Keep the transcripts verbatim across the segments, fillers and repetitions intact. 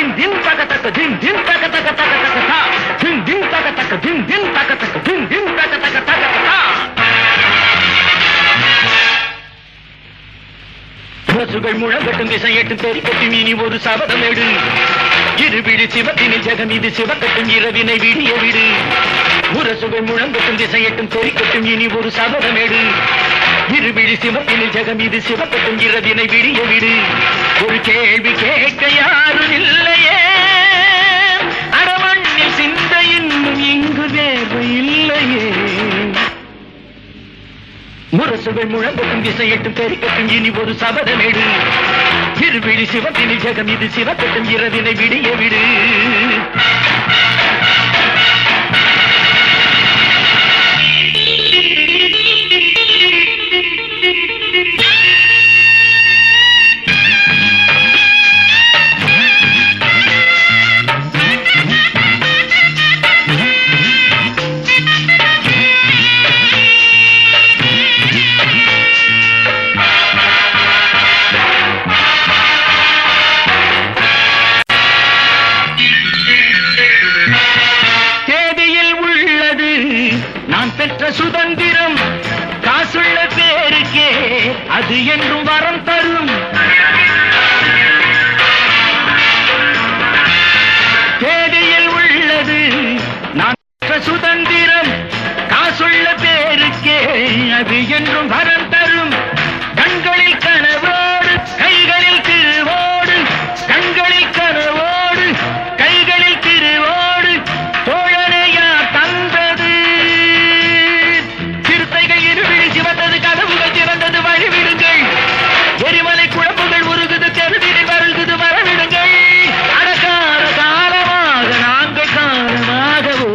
தின் தின் தக தக தின் தின் தக தக தக தக தா தின் தின் தக தக தின் தின் தக தக தின் தின் தக தக தக தா முரசுகள் முழங்கட்டும் திசையட்டும் தெரிக்கட்டும் இனி ஒரு சபதமேடு இருவிழி சிவத்தினில் ஜெகம் இது சிவக்கட்டும் இரவினை விடிய விடு முரசுகள் முழங்கட்டும் திசையட்டும் தெரிக்கட்டும் இனி ஒரு சபதமேடு இருவிழி சிவத்தினில் ஜெகம் இது சிவக்கட்டும் இரவினை விடிய விடு ஒரு கேள்வி கேட்க யாரும் இல்லையே அடமண்ணில் சிந்த இன்னும் இங்கு தேவை இல்லையே முரசுகள் முழங்கட்டும் திசையட்டும் தெரிக்கட்டும் இனி ஒரு சபதமேடு இருவிழி சிவத்தினில் ஜெகம் இது சிவக்கட்டும் இரவினை விடிய விடு சுதந்திரம் காசுள்ள பேருக்கே அது என்றும் வரம் தரும் தேதியில் உள்ளது நான் சுதந்திரம் காசுள்ள பேருக்கே அது என்றும் வரம் தரும் கண்களில் கனவோடு கைகளில் திருவோடு கண்களில் கனவோடு கைகளில் திருவோடு தோழனையா தந்தது சிவந்தது கதவுகள் சிறந்தது வழிவிடுங்கள் எரிமலை குழம்புகள் உருகுது தெருவினை வருகுது வரவிடுங்கள் அடக்கார காலமாக நாங்கள் காலமாகவோ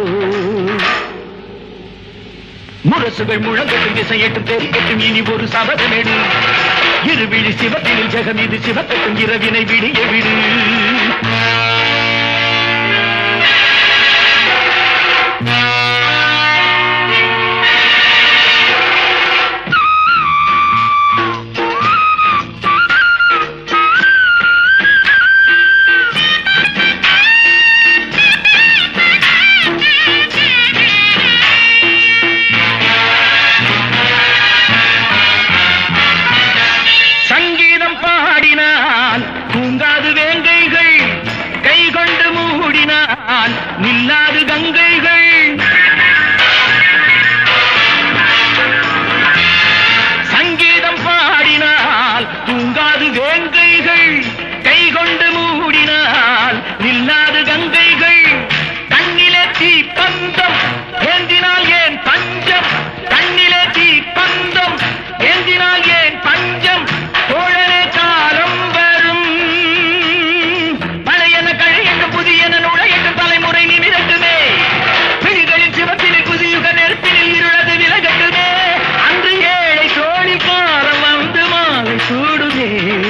முரசுகள் முழங்கட்டும் திசையட்டும் தெரிக்கட்டும் இனி ஒரு சபதமேடு இருவிழி சிவத்தினில் ஜெகம் இது சிவக்கட்டும் இரவினை விடிய விடு நில்லாது கங்கைகள் சங்கீதம் பாடினால் தூங்காது வேங்கைகள் கை கொண்டு மூடினால் நில்லாது கங்கைகள் கண்ணிலே தீ பந்தம் ஏந்தினால் ஏன் பஞ்சம் கண்ணிலே தீ பந்தம் ஏந்தினால் ஏன் பஞ்சம் தோழனே காலம் வரும் பழையன கழையன புதியன நுழையன தலைமுறை நிமிரட்டுமே பிடிகளின் சிவத்தினில் புதியுக நெருப்பினில் இருளது விலகட்டுமே அன்று ஏழை தோழி காலம் வந்து மாலை சூடுமே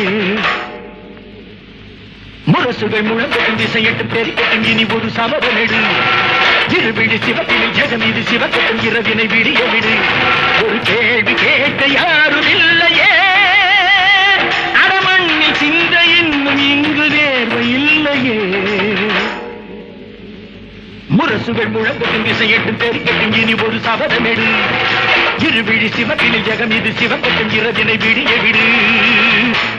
முரசுகள் முழங்கட்டும் திசையட்டும் தெரிக்கட்டும் இனி ஒரு சபதமேடு இருவிழி சிவத்தினில் ஜெகம் இது சிவக்கட்டும் இரவினை விடிய விடு ஒரு கேள்வி கேட்க யாரும் இல்லையே அடமண்ணில் சிந்த இன்னும் இங்கு தேர்வு இல்லையே முரசுகள் முழங்கட்டும் திசையட்டும் தெரிக்கட்டும் இனி ஒரு சபதமேடு இருவிழி சிவத்தினில் ஜெகம் இது சிவக்கட்டும் இரவினை விடிய விடு